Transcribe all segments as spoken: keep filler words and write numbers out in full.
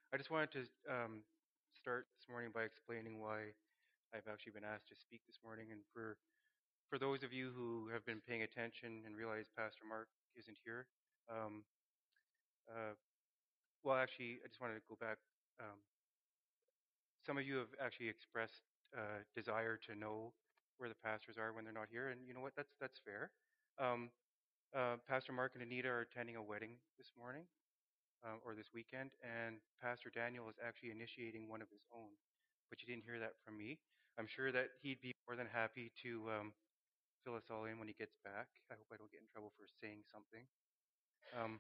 I just wanted to um, start this morning by explaining why I've actually been asked to speak this morning. And for, for those of you who have been paying attention and realize Pastor Mark isn't here, um, uh, well, actually, I just wanted to go back. Um, some of you have actually expressed uh, desire to know where the pastors are when they're not here, and you know what? That's that's fair. Um, uh, Pastor Mark and Anita are attending a wedding this morning, uh, or this weekend, and Pastor Daniel is actually initiating one of his own. But you didn't hear that from me. I'm sure that he'd be more than happy to um, fill us all in when he gets back. I hope I don't get in trouble for saying something. Um,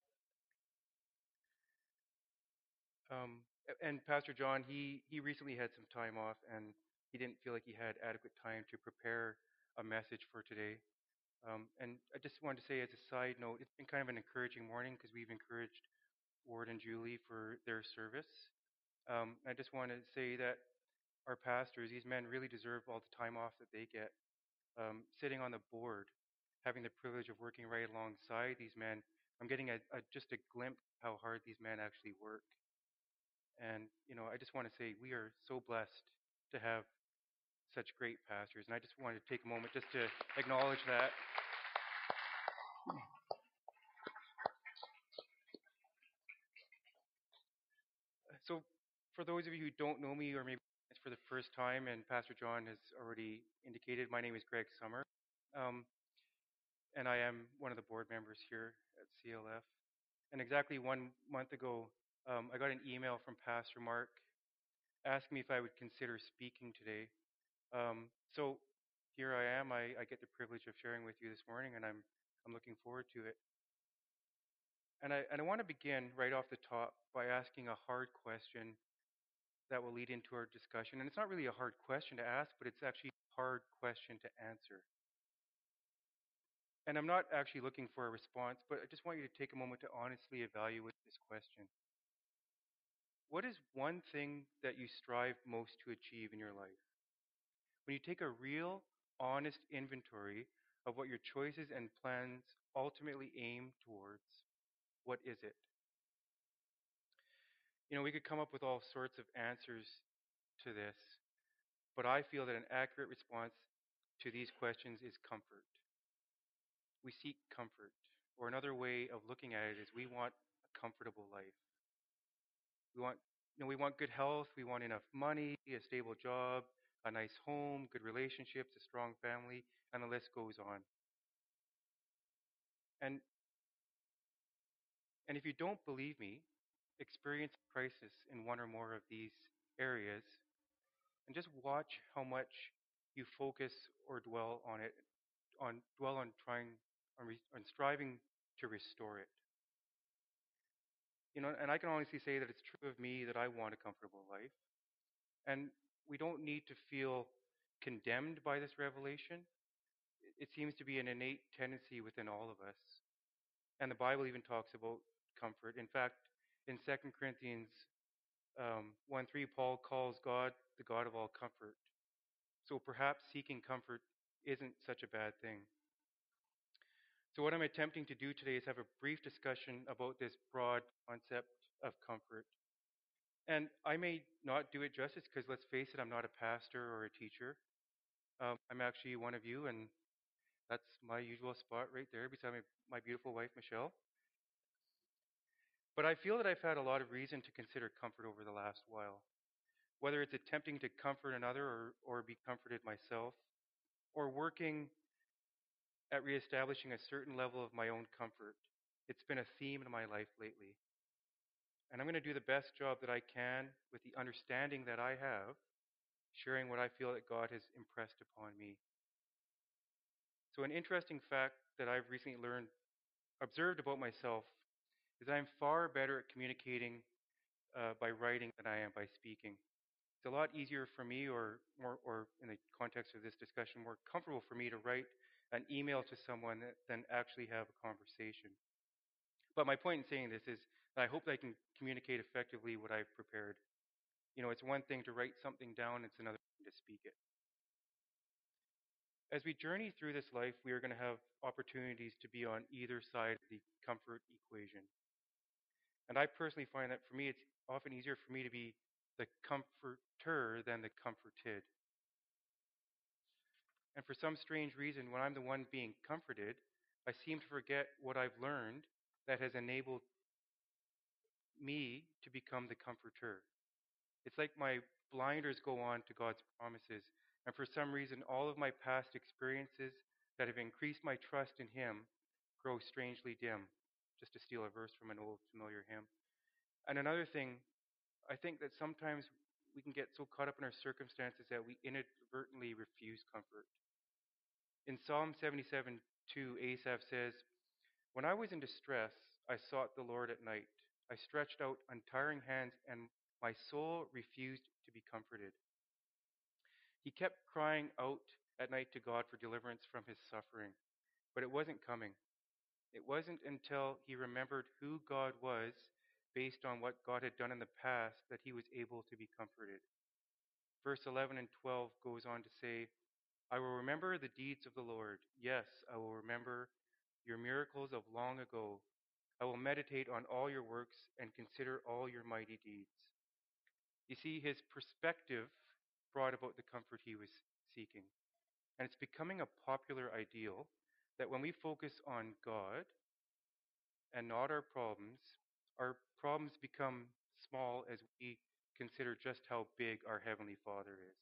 um, and Pastor John, he he recently had some time off, and he didn't feel like he had adequate time to prepare a message for today. Um, and I just wanted to say, as a side note, it's been kind of an encouraging morning because we've encouraged Ward and Julie for their service. Um, I just want to say that our pastors, these men really deserve all the time off that they get. Um, sitting on the board, having the privilege of working right alongside these men, I'm getting a, a, just a glimpse of how hard these men actually work. And, you know, I just want to say we are so blessed to have such great pastors. And I just wanted to take a moment just to acknowledge that. So, for those of you who don't know me, or maybe it's for the first time, and Pastor John has already indicated, my name is Greg Summer. Um, and I am one of the board members here at C L F. And exactly one month ago, um, I got an email from Pastor Mark asking me if I would consider speaking today. Um, so here I am. I, I get the privilege of sharing with you this morning, and I'm I'm looking forward to it. And I and I want to begin right off the top by asking a hard question that will lead into our discussion. And it's not really a hard question to ask, but it's actually a hard question to answer. And I'm not actually looking for a response, but I just want you to take a moment to honestly evaluate this question. What is one thing that you strive most to achieve in your life? When you take a real, honest inventory of what your choices and plans ultimately aim towards, what is it? You know, we could come up with all sorts of answers to this, but I feel that an accurate response to these questions is comfort. We seek comfort. Or another way of looking at it is we want a comfortable life. We want, you know, we want good health, we want enough money, a stable job, a nice home, good relationships, a strong family, and the list goes on. And and if you don't believe me, experience a crisis in one or more of these areas and just watch how much you focus or dwell on it, on dwell on trying on, re, on striving to restore it. You know, and I can honestly say that it's true of me that I want a comfortable life. And we don't need to feel condemned by this revelation. It seems to be an innate tendency within all of us. And the Bible even talks about comfort. In fact, in Second Corinthians um, one three, Paul calls God the God of all comfort. So perhaps seeking comfort isn't such a bad thing. So, what I'm attempting to do today is have a brief discussion about this broad concept of comfort. And I may not do it justice because, let's face it, I'm not a pastor or a teacher. Um, I'm actually one of you, and that's my usual spot right there beside my, my beautiful wife, Michelle. But I feel that I've had a lot of reason to consider comfort over the last while, whether it's attempting to comfort another or, or be comforted myself, or working at reestablishing a certain level of my own comfort. It's been a theme in my life lately. And I'm going to do the best job that I can with the understanding that I have, sharing what I feel that God has impressed upon me. So, an interesting fact that I've recently learned, observed about myself, is that I'm far better at communicating uh, by writing than I am by speaking. It's a lot easier for me, or, or, or in the context of this discussion, more comfortable for me to write an email to someone than actually have a conversation. But my point in saying this is that I hope that I can communicate effectively what I've prepared. You know, it's one thing to write something down, it's another thing to speak it. As we journey through this life, we are going to have opportunities to be on either side of the comfort equation. And I personally find that for me, it's often easier for me to be the comforter than the comforted. And for some strange reason, when I'm the one being comforted, I seem to forget what I've learned that has enabled me to become the comforter. It's like my blinders go on to God's promises. And for some reason, all of my past experiences that have increased my trust in Him grow strangely dim, just to steal a verse from an old familiar hymn. And another thing, I think that sometimes we can get so caught up in our circumstances that we inadvertently refuse comfort. In Psalm seventy-seven two, Asaph says, "When I was in distress, I sought the Lord at night. I stretched out untiring hands, and my soul refused to be comforted." He kept crying out at night to God for deliverance from his suffering, but it wasn't coming. It wasn't until he remembered who God was based on what God had done in the past that he was able to be comforted. Verse eleven and twelve goes on to say, "I will remember the deeds of the Lord. Yes, I will remember your miracles of long ago. I will meditate on all your works and consider all your mighty deeds." You see, his perspective brought about the comfort he was seeking. And it's becoming a popular ideal that when we focus on God and not our problems, our problems become small as we consider just how big our Heavenly Father is.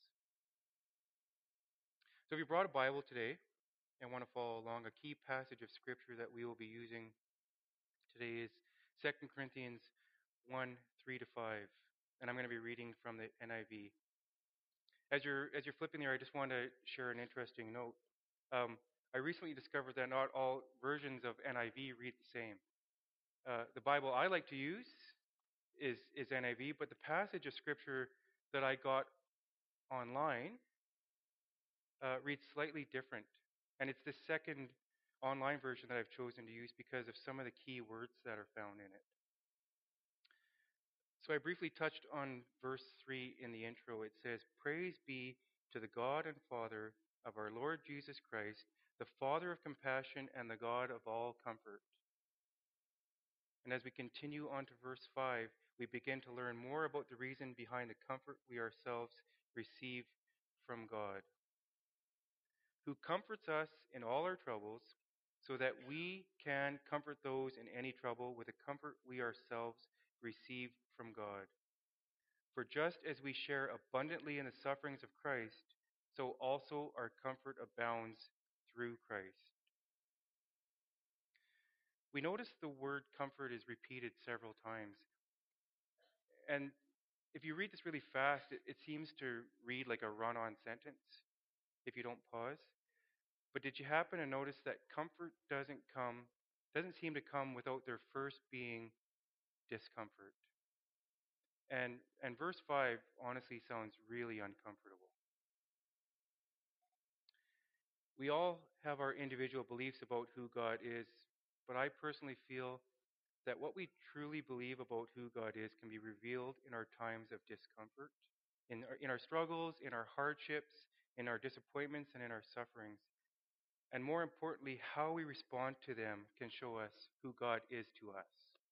So if you brought a Bible today and want to follow along, a key passage of Scripture that we will be using today is Second Corinthians one, three to five. And I'm going to be reading from the N I V. As you're, as you're flipping there, I just want to share an interesting note. Um, I recently discovered that not all versions of N I V read the same. Uh, the Bible I like to use is, is N I V, but the passage of Scripture that I got online uh, reads slightly different. And it's the second online version that I've chosen to use because of some of the key words that are found in it. So I briefly touched on verse three in the intro. It says, "Praise be to the God and Father of our Lord Jesus Christ, the Father of compassion and the God of all comfort." And as we continue on to verse five, we begin to learn more about the reason behind the comfort we ourselves receive from God, who comforts us in all our troubles, so that we can comfort those in any trouble with the comfort we ourselves receive from God. For just as we share abundantly in the sufferings of Christ, so also our comfort abounds through Christ. We notice the word comfort is repeated several times. And if you read this really fast, it, it seems to read like a run-on sentence if you don't pause. But did you happen to notice that comfort doesn't come, doesn't seem to come without there first being discomfort? And and verse five honestly sounds really uncomfortable. We all have our individual beliefs about who God is, but I personally feel that what we truly believe about who God is can be revealed in our times of discomfort, in our, in our struggles, in our hardships, in our disappointments, and in our sufferings. And more importantly, how we respond to them can show us who God is to us.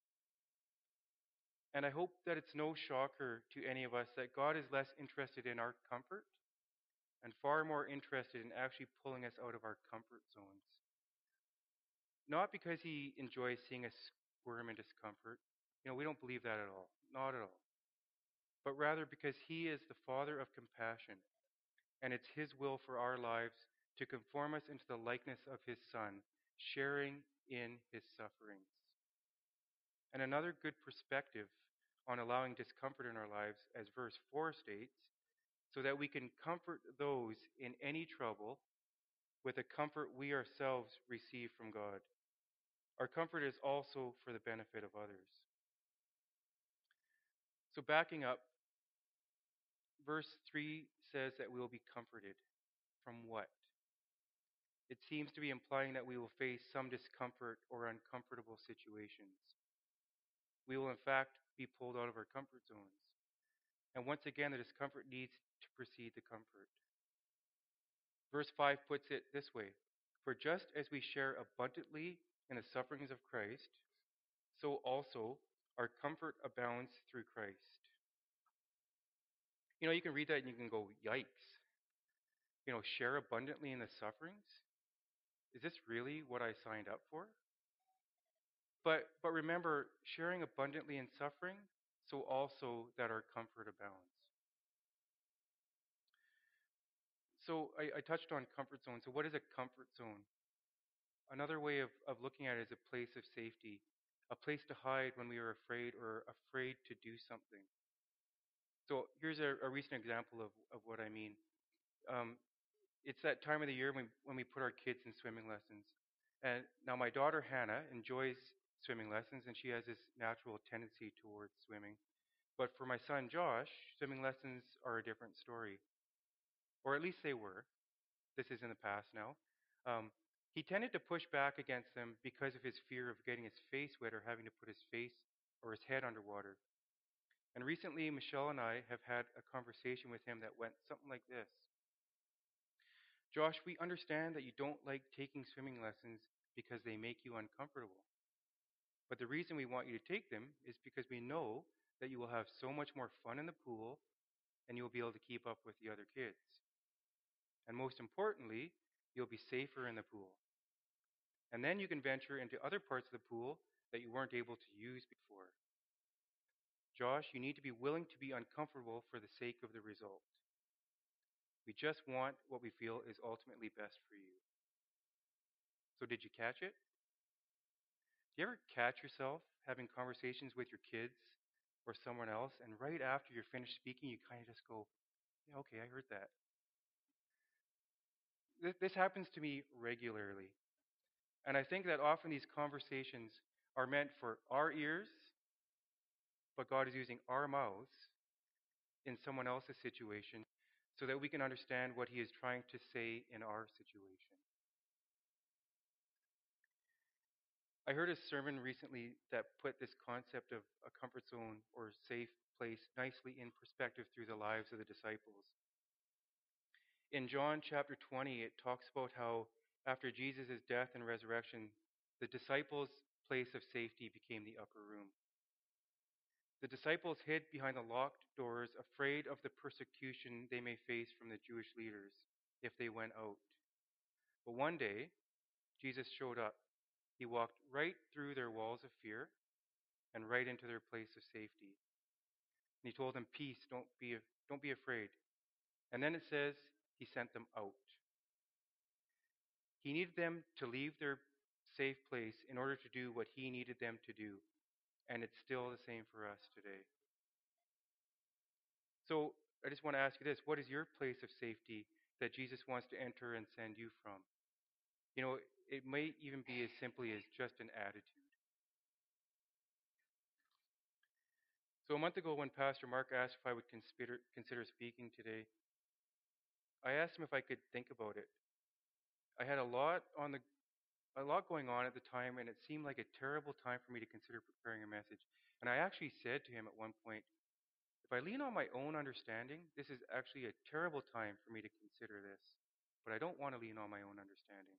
And I hope that it's no shocker to any of us that God is less interested in our comfort and far more interested in actually pulling us out of our comfort zones. Not because he enjoys seeing us squirm in discomfort. You know, we don't believe that at all. Not at all. But rather because he is the Father of compassion, and it's his will for our lives to conform us into the likeness of his Son, sharing in his sufferings. And another good perspective on allowing discomfort in our lives, as verse four states, so that we can comfort those in any trouble with the comfort we ourselves receive from God. Our comfort is also for the benefit of others. So backing up, verse three says that we will be comforted. From what? It seems to be implying that we will face some discomfort or uncomfortable situations. We will, in fact, be pulled out of our comfort zones. And once again, the discomfort needs to precede the comfort. Verse five puts it this way: "For just as we share abundantly in the sufferings of Christ, so also Our comfort abounds through Christ. You know, you can read that and you can go, yikes. You know, share abundantly in the sufferings? Is this really what I signed up for? But but remember, sharing abundantly in suffering, so also that our comfort abounds. So I, I touched on comfort zone. So what is a comfort zone? Another way of, of looking at it is a place of safety, a place to hide when we are afraid or afraid to do something. So here's a, a recent example of, of what I mean. Um, it's that time of the year when, when we put our kids in swimming lessons. And now my daughter Hannah enjoys swimming lessons and she has this natural tendency towards swimming. But for my son Josh, swimming lessons are a different story, or at least they were. This is in the past now. Um, he tended to push back against them because of his fear of getting his face wet or having to put his face or his head underwater. And recently, Michelle and I have had a conversation with him that went something like this. Josh, we understand that you don't like taking swimming lessons because they make you uncomfortable. But the reason we want you to take them is because we know that you will have so much more fun in the pool and you will be able to keep up with the other kids. And most importantly, you'll be safer in the pool. And then you can venture into other parts of the pool that you weren't able to use before. Josh, you need to be willing to be uncomfortable for the sake of the result. We just want what we feel is ultimately best for you. So did you catch it? Do you ever catch yourself having conversations with your kids or someone else, and right after you're finished speaking, you kind of just go, yeah, okay, I heard that. This, this happens to me regularly. And I think that often these conversations are meant for our ears, but God is using our mouths in someone else's situation so that we can understand what He is trying to say in our situation. I heard a sermon recently that put this concept of a comfort zone or safe place nicely in perspective through the lives of the disciples. In John chapter twenty, it talks about how after Jesus' death and resurrection, the disciples' place of safety became the upper room. The disciples hid behind the locked doors, afraid of the persecution they may face from the Jewish leaders if they went out. But one day, Jesus showed up. He walked right through their walls of fear and right into their place of safety. And he told them, "Peace, don't be, don't be afraid." And then it says he sent them out. He needed them to leave their safe place in order to do what he needed them to do. And it's still the same for us today. So I just want to ask you this. What is your place of safety that Jesus wants to enter and send you from? You know, it may even be as simply as just an attitude. So a month ago when Pastor Mark asked if I would consider, consider speaking today, I asked him if I could think about it. I had a lot on the a lot going on at the time, and it seemed like a terrible time for me to consider preparing a message. And I actually said to him at one point, if I lean on my own understanding, this is actually a terrible time for me to consider this. But I don't want to lean on my own understanding.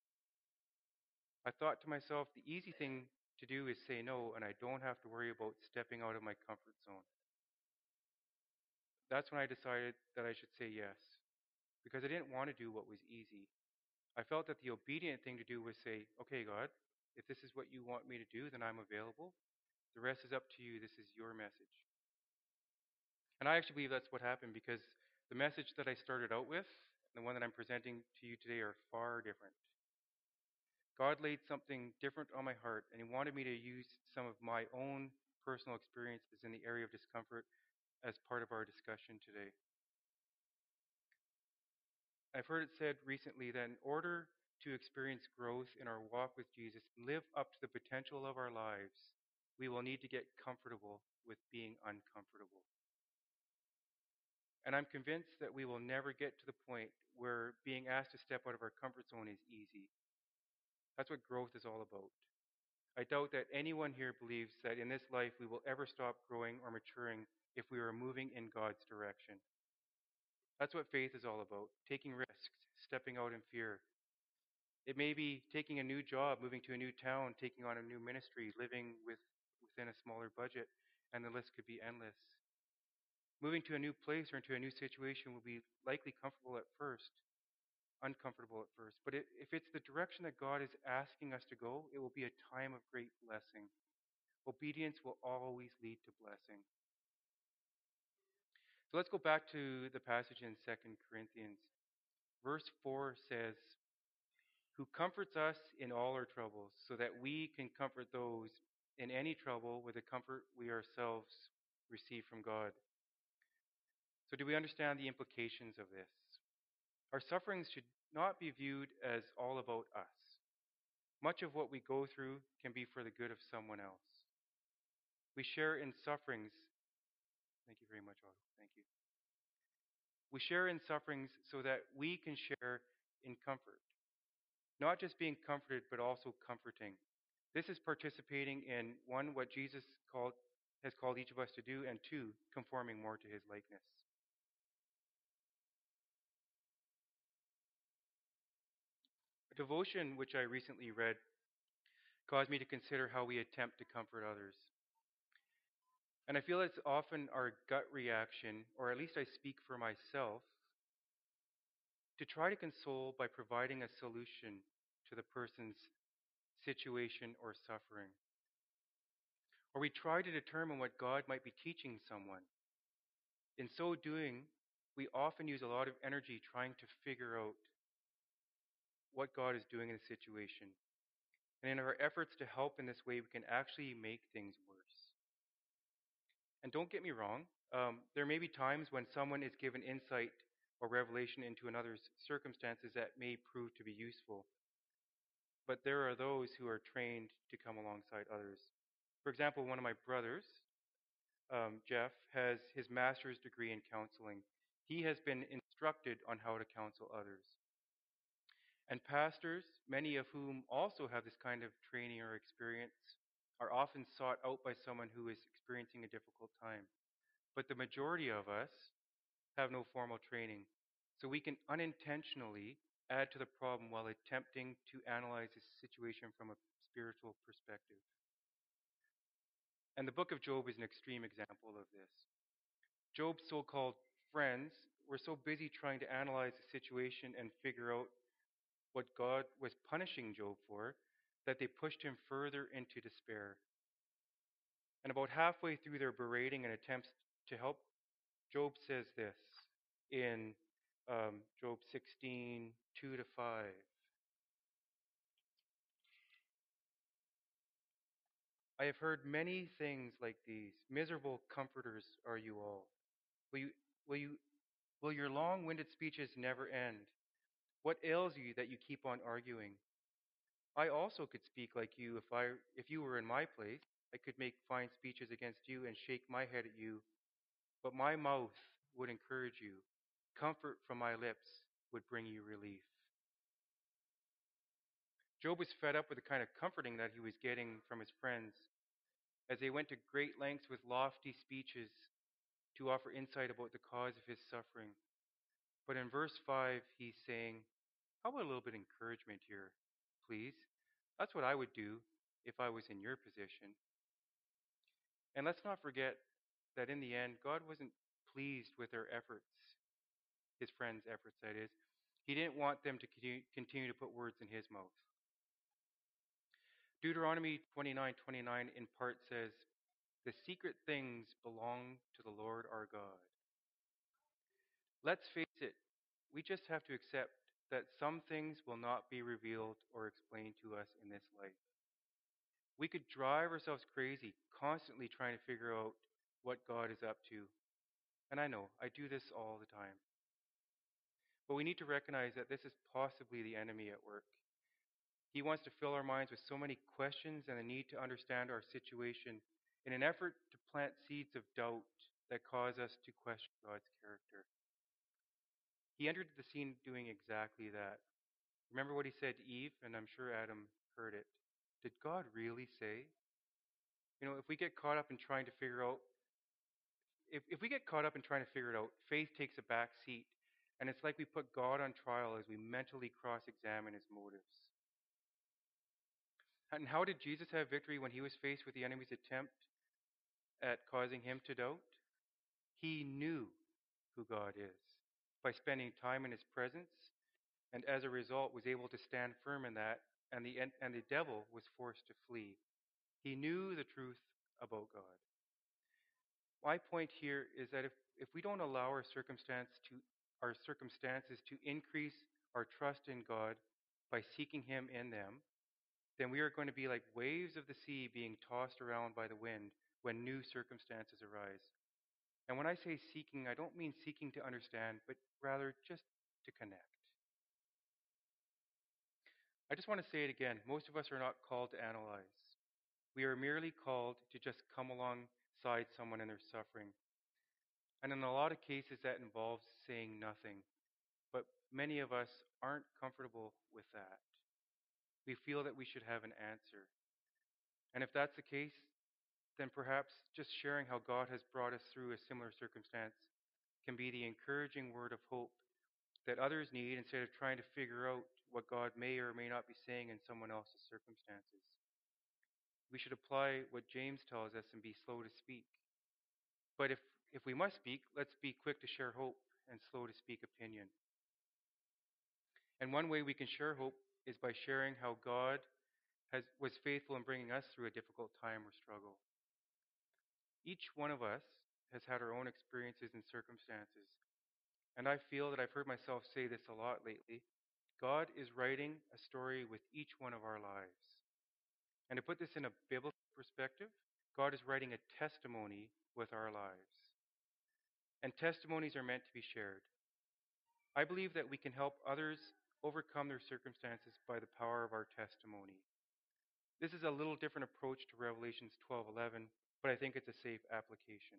I thought to myself, the easy thing to do is say no, and I don't have to worry about stepping out of my comfort zone. That's when I decided that I should say yes, because I didn't want to do what was easy. I felt that the obedient thing to do was say, okay, God, if this is what you want me to do, then I'm available. The rest is up to you. This is your message. And I actually believe that's what happened because the message that I started out with and the one that I'm presenting to you today are far different. God laid something different on my heart, and He wanted me to use some of my own personal experiences in the area of discomfort as part of our discussion today. I've heard it said recently that in order to experience growth in our walk with Jesus and live up to the potential of our lives, we will need to get comfortable with being uncomfortable. And I'm convinced that we will never get to the point where being asked to step out of our comfort zone is easy. That's what growth is all about. I doubt that anyone here believes that in this life we will ever stop growing or maturing if we are moving in God's direction. That's what faith is all about, taking risks, stepping out in fear. It may be taking a new job, moving to a new town, taking on a new ministry, living with, with within a smaller budget, and the list could be endless. Moving to a new place or into a new situation will be likely comfortable at first, uncomfortable at first. But it, if it's the direction that God is asking us to go, it will be a time of great blessing. Obedience will always lead to blessing. So let's go back to the passage in Second Corinthians. Verse four says, "Who comforts us in all our troubles, so that we can comfort those in any trouble with the comfort we ourselves receive from God." So do we understand the implications of this? Our sufferings should not be viewed as all about us. Much of what we go through can be for the good of someone else. We share in sufferings. Thank you very much, Otto. Thank you. We share in sufferings so that we can share in comfort. Not just being comforted, but also comforting. This is participating in, one, what Jesus called, has called each of us to do, and two, conforming more to his likeness. A devotion which I recently read caused me to consider how we attempt to comfort others. And I feel it's often our gut reaction, or at least I speak for myself, to try to console by providing a solution to the person's situation or suffering. Or we try to determine what God might be teaching someone. In so doing, we often use a lot of energy trying to figure out what God is doing in the situation. And in our efforts to help in this way, we can actually make things worse. And don't get me wrong, um, there may be times when someone is given insight or revelation into another's circumstances that may prove to be useful. But there are those who are trained to come alongside others. For example, one of my brothers, um, Jeff, has his master's degree in counseling. He has been instructed on how to counsel others. And pastors, many of whom also have this kind of training or experience, are often sought out by someone who is experiencing a difficult time. But the majority of us have no formal training. So we can unintentionally add to the problem while attempting to analyze the situation from a spiritual perspective. And the book of Job is an extreme example of this. Job's so-called friends were so busy trying to analyze the situation and figure out what God was punishing Job for that they pushed him further into despair. And about halfway through their berating and attempts to help, Job says this in um, Job sixteen, two to five. "I have heard many things like these. Miserable comforters are you all. Will you, will you, will your long-winded speeches never end? What ails you that you keep on arguing? I also could speak like you if I, if you were in my place. I could make fine speeches against you and shake my head at you, but my mouth would encourage you. Comfort from my lips would bring you relief." Job was fed up with the kind of comforting that he was getting from his friends as they went to great lengths with lofty speeches to offer insight about the cause of his suffering. But in verse five, he's saying, "How about a little bit of encouragement here, please? That's what I would do if I was in your position." And let's not forget that in the end, God wasn't pleased with their efforts, his friends' efforts, that is. He didn't want them to continue to put words in his mouth. Deuteronomy twenty-nine twenty-nine in part says, "The secret things belong to the Lord our God." Let's face it, we just have to accept that some things will not be revealed or explained to us in this life. We could drive ourselves crazy constantly trying to figure out what God is up to. And I know, I do this all the time. But we need to recognize that this is possibly the enemy at work. He wants to fill our minds with so many questions and the need to understand our situation in an effort to plant seeds of doubt that cause us to question God's character. He entered the scene doing exactly that. Remember what he said to Eve, and I'm sure Adam heard it. Did God really say? You know, if we get caught up in trying to figure out, if, if we get caught up in trying to figure it out, faith takes a back seat, and it's like we put God on trial as we mentally cross-examine his motives. And how did Jesus have victory when he was faced with the enemy's attempt at causing him to doubt? He knew who God is by spending time in his presence, and as a result was able to stand firm in that, and the and the devil was forced to flee. He knew the truth about God. My point here is that if, if we don't allow our circumstance to our circumstances to increase our trust in God by seeking him in them, then we are going to be like waves of the sea being tossed around by the wind when new circumstances arise. And when I say seeking, I don't mean seeking to understand, but rather just to connect. I just want to say it again. Most of us are not called to analyze. We are merely called to just come alongside someone in their suffering. And in a lot of cases, that involves saying nothing. But many of us aren't comfortable with that. We feel that we should have an answer. And if that's the case, then perhaps just sharing how God has brought us through a similar circumstance can be the encouraging word of hope that others need instead of trying to figure out what God may or may not be saying in someone else's circumstances. We should apply what James tells us and be slow to speak. But if, if we must speak, let's be quick to share hope and slow to speak opinion. And one way we can share hope is by sharing how God has, was faithful in bringing us through a difficult time or struggle. Each one of us has had our own experiences and circumstances. And I feel that I've heard myself say this a lot lately. God is writing a story with each one of our lives. And to put this in a biblical perspective, God is writing a testimony with our lives. And testimonies are meant to be shared. I believe that we can help others overcome their circumstances by the power of our testimony. This is a little different approach to Revelations twelve eleven, but I think it's a safe application.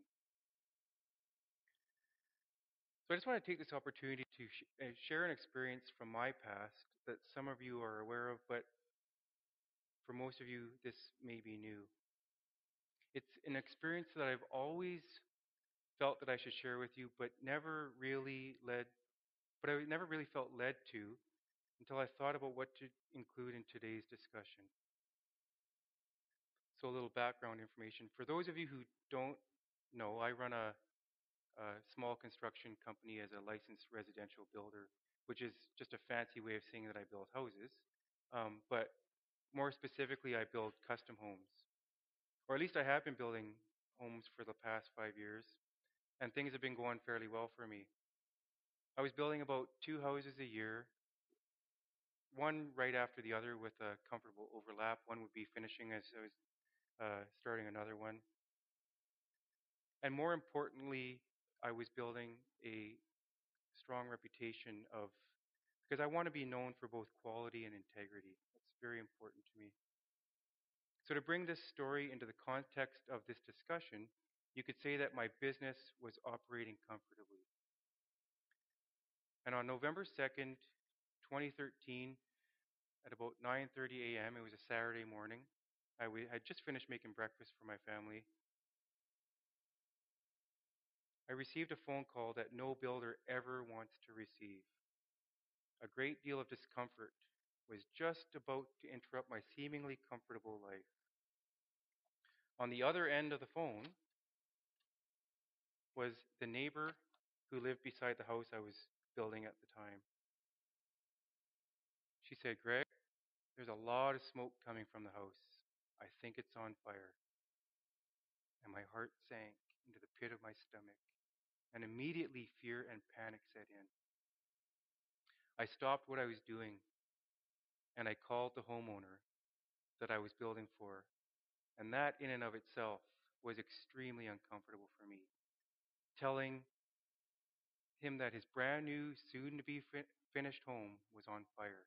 So I just want to take this opportunity to sh- uh, share an experience from my past that some of you are aware of, but for most of you, this may be new. It's an experience that I've always felt that I should share with you, but never really led, but I never really felt led to until I thought about what to include in today's discussion. So a little background information. For those of you who don't know, I run a, a small construction company as a licensed residential builder, which is just a fancy way of saying that I build houses. Um, but more specifically, I build custom homes. Or at least I have been building homes for the past five years, and things have been going fairly well for me. I was building about two houses a year, one right after the other with a comfortable overlap. One would be finishing as I was uh, starting another one. And more importantly, I was building a strong reputation of, because I want to be known for both quality and integrity. That's very important to me. So to bring this story into the context of this discussion, you could say that my business was operating comfortably. And on November second, twenty thirteen, at about nine thirty a.m., it was a Saturday morning, I w- had just finished making breakfast for my family. I received a phone call that no builder ever wants to receive. A great deal of discomfort was just about to interrupt my seemingly comfortable life. On the other end of the phone was the neighbor who lived beside the house I was building at the time. She said, "Greg, there's a lot of smoke coming from the house. I think it's on fire." And my heart sank into the pit of my stomach, and immediately fear and panic set in. I stopped what I was doing, and I called the homeowner that I was building for, and that in and of itself was extremely uncomfortable for me. Telling him that his brand new, soon to be fi- finished home was on fire.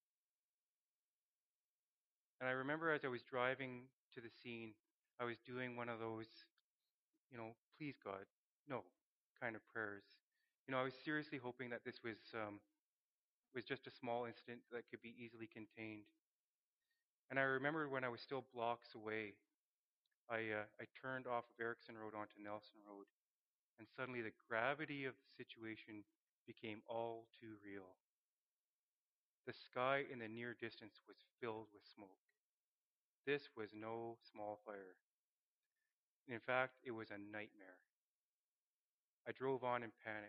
And I remember as I was driving to the scene, I was doing one of those, you know, please God, no kind of prayers. You know, I was seriously hoping that this was um, was just a small incident that could be easily contained. And I remember when I was still blocks away, I uh, I turned off of Erickson Road onto Nelson Road, and suddenly the gravity of the situation became all too real. The sky in the near distance was filled with smoke. This was no small fire. In fact, it was a nightmare. I drove on in panic.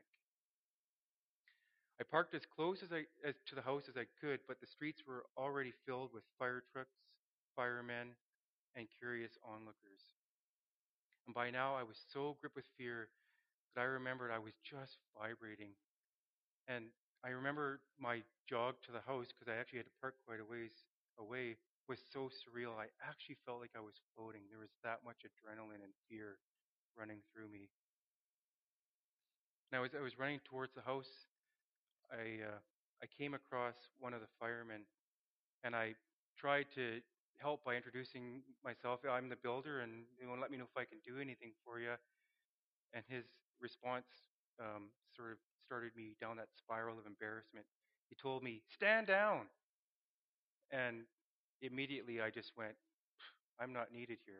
I parked as close as I as to the house as I could, but the streets were already filled with fire trucks, firemen, and curious onlookers. And by now I was so gripped with fear that I remembered I was just vibrating. And I remember my jog to the house, because I actually had to park quite a ways away, was so surreal. I actually felt like I was floating. There was that much adrenaline and fear running through me. And I was I was running towards the house. I uh, I came across one of the firemen, and I tried to help by introducing myself. I'm the builder, and you know, let me know if I can do anything for you. And his response um, sort of started me down that spiral of embarrassment. He told me, "Stand down," and immediately I just went, "I'm not needed here."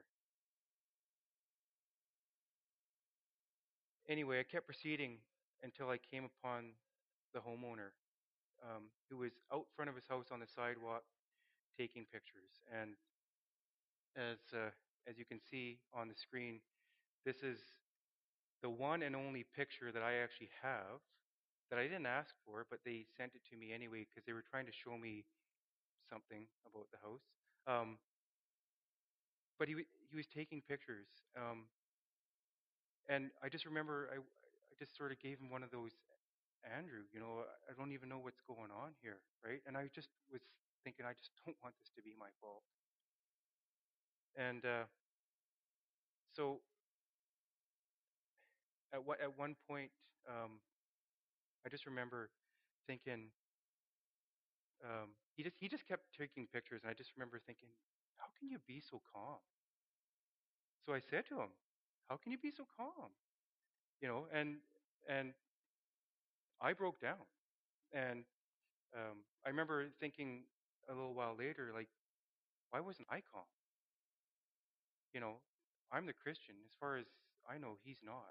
Anyway, I kept proceeding until I came upon the homeowner, um, who was out front of his house on the sidewalk taking pictures. And as uh, as you can see on the screen, this is the one and only picture that I actually have that I didn't ask for, but they sent it to me anyway because they were trying to show me something about the house. Um, but he w- he was taking pictures, um, and I just remember I I just sort of gave him one of those, Andrew, you know, I I don't even know what's going on here, right? And I just was thinking, I just don't want this to be my fault. And uh, so at what at one point, um, I just remember thinking, um, he just he just kept taking pictures, and I just remember thinking, how can you be so calm? So I said to him, how can you be so calm? You know, and and I broke down, and um, I remember thinking a little while later, like, why wasn't I calm? You know, I'm the Christian. As far as I know, he's not.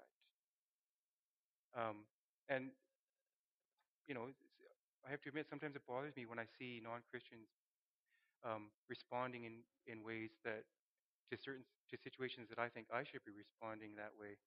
Um, and you know, I have to admit, sometimes it bothers me when I see non-Christians um, responding in in ways that to certain to situations that I think I should be responding that way.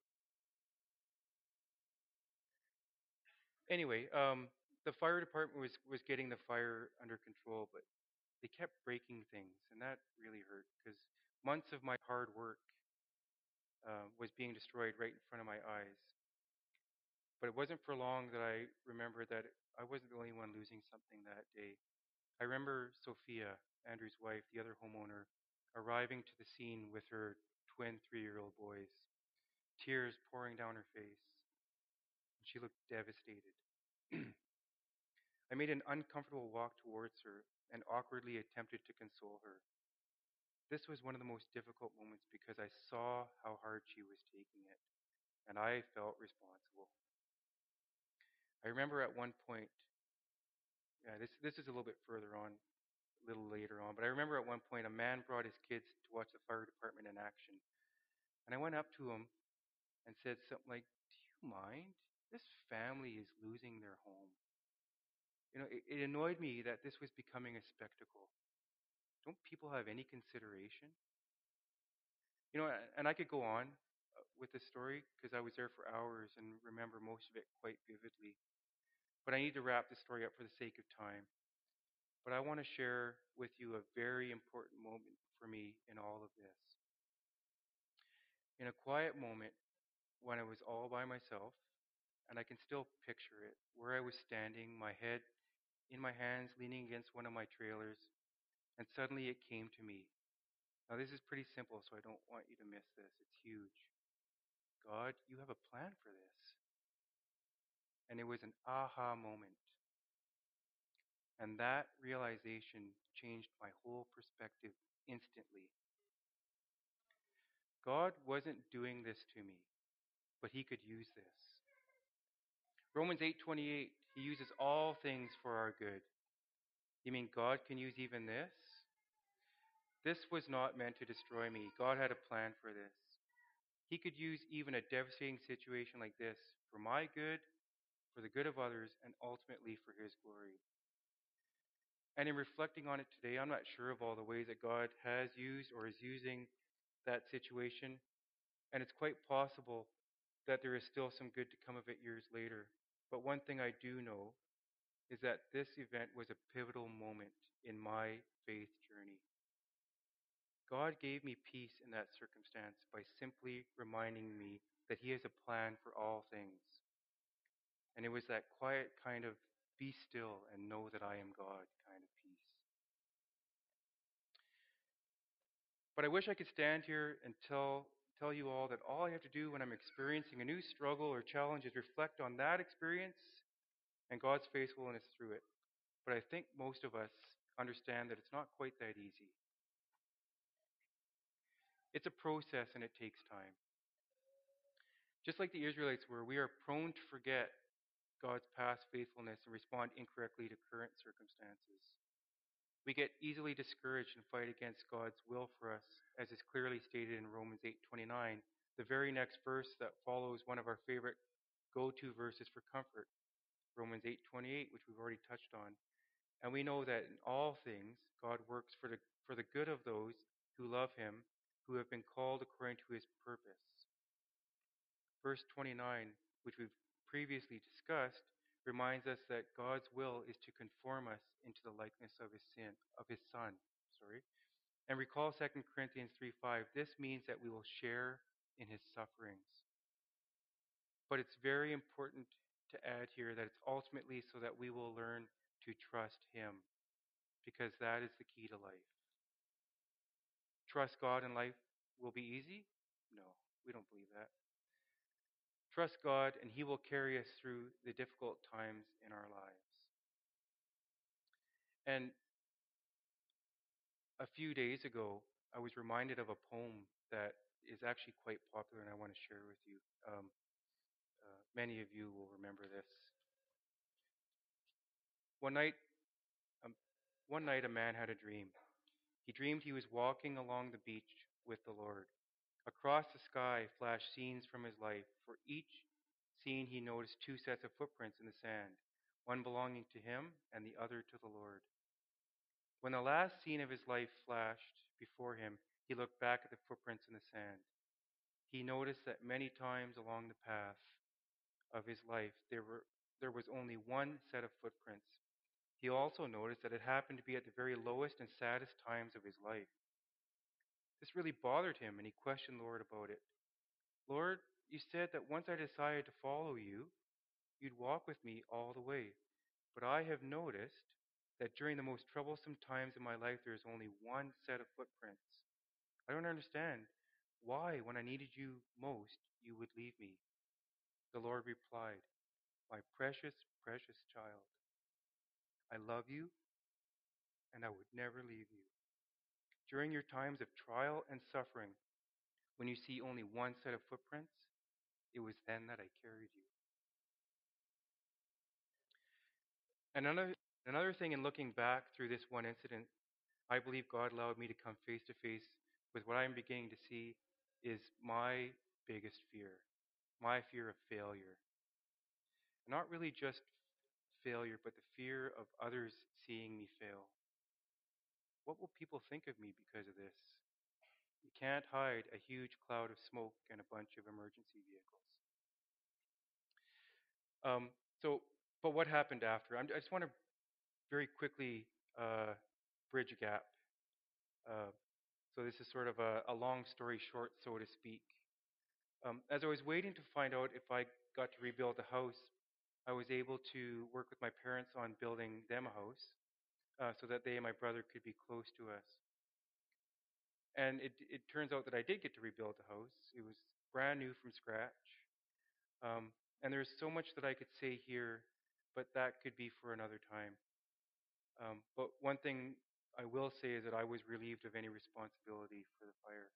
Anyway, um, the fire department was was getting the fire under control, but they kept breaking things, and that really hurt because months of my hard work uh, was being destroyed right in front of my eyes. But it wasn't for long that I remembered that I wasn't the only one losing something that day. I remember Sophia, Andrew's wife, the other homeowner, arriving to the scene with her twin three-year-old boys, tears pouring down her face. She looked devastated. I made an uncomfortable walk towards her and awkwardly attempted to console her. This was one of the most difficult moments because I saw how hard she was taking it, and I felt responsible. I remember at one point, yeah, this this is a little bit further on, a little later on, but I remember at one point a man brought his kids to watch the fire department in action, and I went up to him and said something like, "Do you mind? This family is losing their home." You know, it, it annoyed me that this was becoming a spectacle. Don't people have any consideration? You know, and I could go on uh, with this story because I was there for hours and remember most of it quite vividly. But I need to wrap the story up for the sake of time. But I want to share with you a very important moment for me in all of this. In a quiet moment when I was all by myself, and I can still picture it, where I was standing, my head in my hands, leaning against one of my trailers, and suddenly it came to me. Now, this is pretty simple, so I don't want you to miss this. It's huge. God, you have a plan for this. And it was an aha moment. And that realization changed my whole perspective instantly. God wasn't doing this to me, but he could use this. Romans eight twenty-eight, he uses all things for our good. You mean God can use even this? This was not meant to destroy me. God had a plan for this. He could use even a devastating situation like this for my good, for the good of others, and ultimately for his glory. And in reflecting on it today, I'm not sure of all the ways that God has used or is using that situation. And it's quite possible that there is still some good to come of it years later. But one thing I do know is that this event was a pivotal moment in my faith journey. God gave me peace in that circumstance by simply reminding me that He has a plan for all things. And it was that quiet kind of be still and know that I am God kind of peace. But I wish I could stand here and tell, tell you all that all I have to do when I'm experiencing a new struggle or challenge is reflect on that experience and God's faithfulness through it. But I think most of us understand that it's not quite that easy. It's a process and it takes time. Just like the Israelites were, we are prone to forget God's past faithfulness and respond incorrectly to current circumstances. We get easily discouraged and fight against God's will for us, as is clearly stated in Romans eight twenty-nine, the very next verse that follows one of our favorite go-to verses for comfort, Romans eight twenty-eight, which we've already touched on. And we know that in all things God works for the for the good of those who love him, who have been called according to his purpose. Verse twenty-nine, which we've previously discussed, reminds us that God's will is to conform us into the likeness of his sin, of his son, sorry. And recall Second Corinthians three five. This means that we will share in his sufferings. But it's very important to add here that it's ultimately so that we will learn to trust him, because that is the key to life. Trust God in life will be easy? No, we don't believe that. Trust God, and he will carry us through the difficult times in our lives. And a few days ago, I was reminded of a poem that is actually quite popular, and I want to share with you. Um, uh, many of you will remember this. One night, um, one night, a man had a dream. He dreamed he was walking along the beach with the Lord. Across the sky flashed scenes from his life. For each scene, he noticed two sets of footprints in the sand, one belonging to him and the other to the Lord. When the last scene of his life flashed before him, he looked back at the footprints in the sand. He noticed that many times along the path of his life, there were there was only one set of footprints. He also noticed that it happened to be at the very lowest and saddest times of his life. This really bothered him, and he questioned the Lord about it. Lord, you said that once I decided to follow you, you'd walk with me all the way. But I have noticed that during the most troublesome times in my life, there is only one set of footprints. I don't understand why, when I needed you most, you would leave me. The Lord replied, my precious, precious child, I love you and I would never leave you. During your times of trial and suffering, when you see only one set of footprints, it was then that I carried you. And another, another thing in looking back through this one incident, I believe God allowed me to come face to face with what I'm beginning to see is my biggest fear, my fear of failure. Not really just failure, but the fear of others seeing me fail. What will people think of me because of this? You can't hide a huge cloud of smoke and a bunch of emergency vehicles. Um, so, but what happened after? I'm, I just want to very quickly uh, bridge a gap. Uh, so this is sort of a, a long story short, so to speak. Um, as I was waiting to find out if I got to rebuild the house, I was able to work with my parents on building them a house uh, so that they and my brother could be close to us. And it, it turns out that I did get to rebuild the house. It was brand new from scratch. Um, and there's so much that I could say here, but that could be for another time. Um, but one thing I will say is that I was relieved of any responsibility for the fire.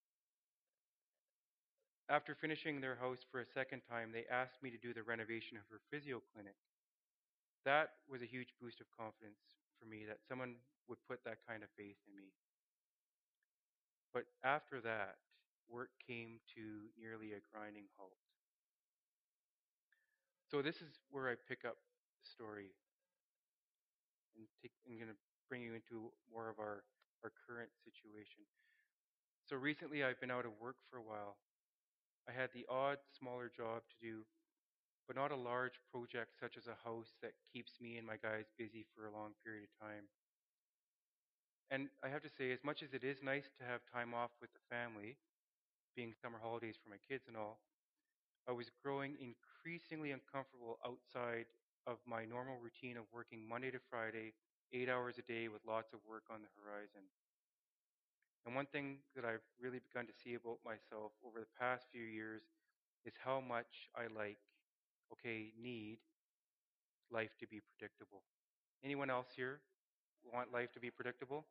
After finishing their house for a second time, they asked me to do the renovation of her physio clinic. That was a huge boost of confidence for me that someone would put that kind of faith in me. But after that, work came to nearly a grinding halt. So this is where I pick up the story. and take, I'm going to bring you into more of our, our current situation. So recently, I've been out of work for a while. I had the odd smaller job to do, but not a large project such as a house that keeps me and my guys busy for a long period of time. And I have to say, as much as it is nice to have time off with the family, being summer holidays for my kids and all, I was growing increasingly uncomfortable outside of my normal routine of working Monday to Friday, eight hours a day with lots of work on the horizon. And one thing that I've really begun to see about myself over the past few years is how much I like, okay, need life to be predictable. Anyone else here want life to be predictable?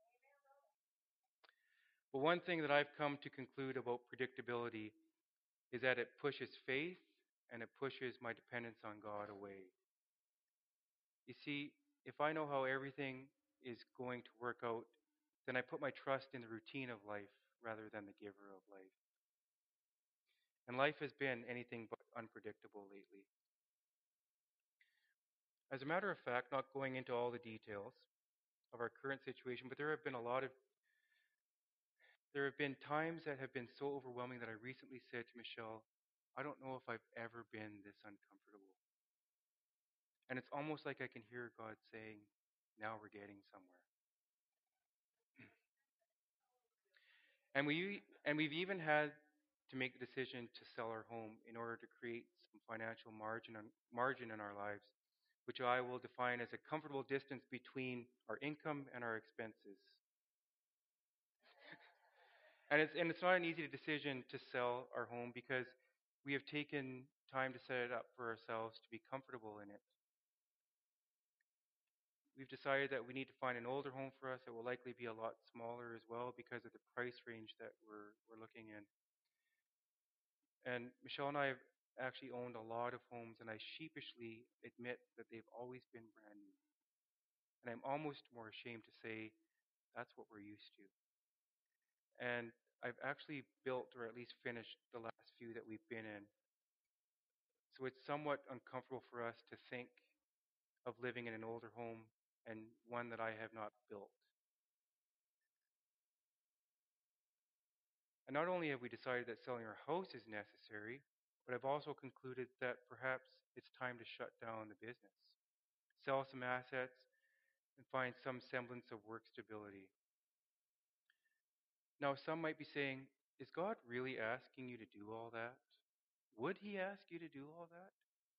But one thing that I've come to conclude about predictability is that it pushes faith and it pushes my dependence on God away. You see, if I know how everything is going to work out, then I put my trust in the routine of life rather than the giver of life. And life has been anything but unpredictable lately. As a matter of fact, not going into all the details of our current situation, but there have been a lot of there have been times that have been so overwhelming that I recently said to Michelle, I don't know if I've ever been this uncomfortable. And it's almost like I can hear God saying, now we're getting somewhere. And we and we've even had to make the decision to sell our home in order to create some financial margin on, margin in our lives, which I will define as a comfortable distance between our income and our expenses. And it's and it's not an easy decision to sell our home because we have taken time to set it up for ourselves to be comfortable in it. We've decided that we need to find an older home for us that will likely be a lot smaller as well because of the price range that we're we're looking in. And Michelle and I have actually owned a lot of homes, and I sheepishly admit that they've always been brand new. And I'm almost more ashamed to say that's what we're used to. And I've actually built or at least finished the last few that we've been in. So it's somewhat uncomfortable for us to think of living in an older home and one that I have not built. And not only have we decided that selling our house is necessary, but I've also concluded that perhaps it's time to shut down the business, sell some assets, and find some semblance of work stability. Now, some might be saying, is God really asking you to do all that? Would He ask you to do all that?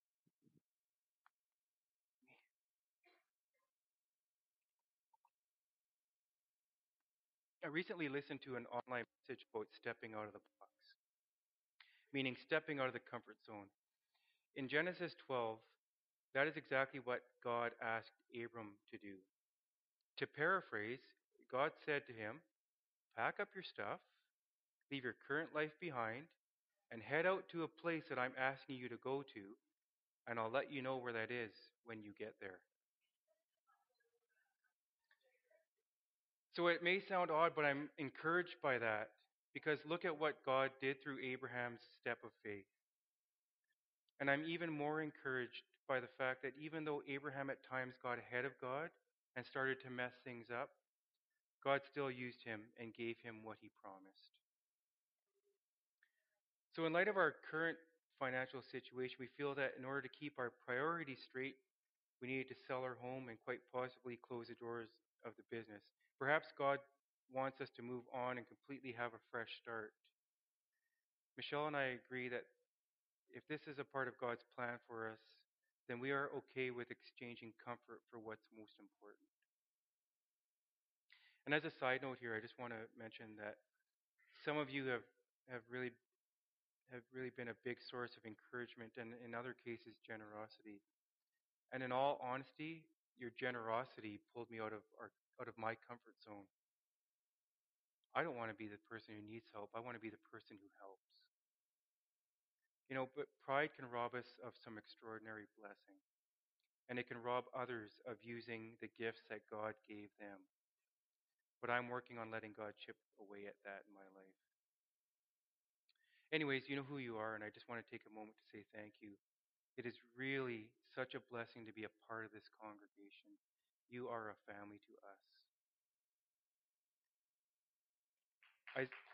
I recently listened to an online message about stepping out of the box, meaning stepping out of the comfort zone. In Genesis twelve, that is exactly what God asked Abram to do. To paraphrase, God said to him, pack up your stuff, leave your current life behind, and head out to a place that I'm asking you to go to, and I'll let you know where that is when you get there. So it may sound odd, but I'm encouraged by that because look at what God did through Abraham's step of faith. And I'm even more encouraged by the fact that even though Abraham at times got ahead of God and started to mess things up, God still used him and gave him what he promised. So, in light of our current financial situation, we feel that in order to keep our priorities straight, we needed to sell our home and quite possibly close the doors of the business. Perhaps God wants us to move on and completely have a fresh start. Michelle and I agree that if this is a part of God's plan for us, then we are okay with exchanging comfort for what's most important. And as a side note here, I just want to mention that some of you have, have really have really been a big source of encouragement and in other cases generosity. And in all honesty, your generosity pulled me out of our, out of my comfort zone. I don't want to be the person who needs help. I want to be the person who helps. You know, but pride can rob us of some extraordinary blessing. And it can rob others of using the gifts that God gave them. But I'm working on letting God chip away at that in my life. Anyways, you know who you are, and I just want to take a moment to say thank you. It is really such a blessing to be a part of this congregation. You are a family to us.